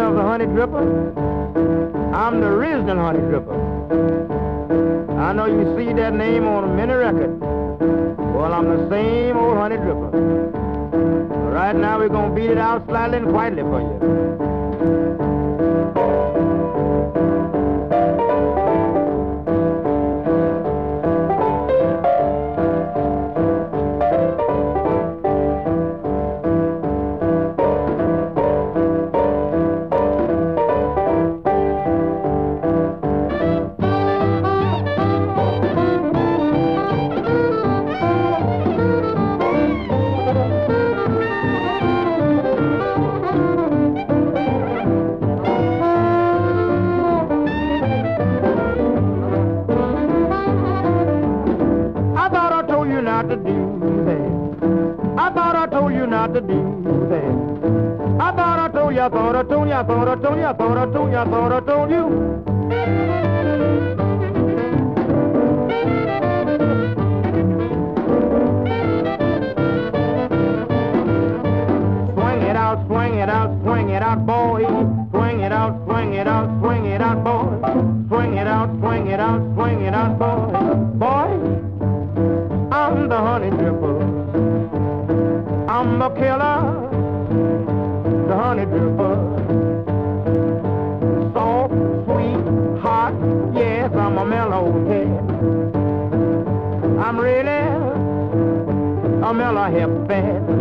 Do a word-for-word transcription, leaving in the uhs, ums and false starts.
of the honey dripper. I'm the original honey dripper. I know you see that name on many records. Well, I'm the same old honey dripper. Right now we're going to beat it out slightly and quietly for you. To do that. I thought I told you not to do that. I thought I told you, I thought I told you, I thought I told you, I thought I told you, I thought I told you. Swing it out, swing it out, swing it out, boy. Swing it out, swing it out, swing it out, boy. Swing it out, swing it out, swing it out, boy. Boy. I'm the honey dripper. I'm a killer, the honey dripper. Soft, sweet, hot, yes, I'm a mellow cat. I'm really a mellow hip fan.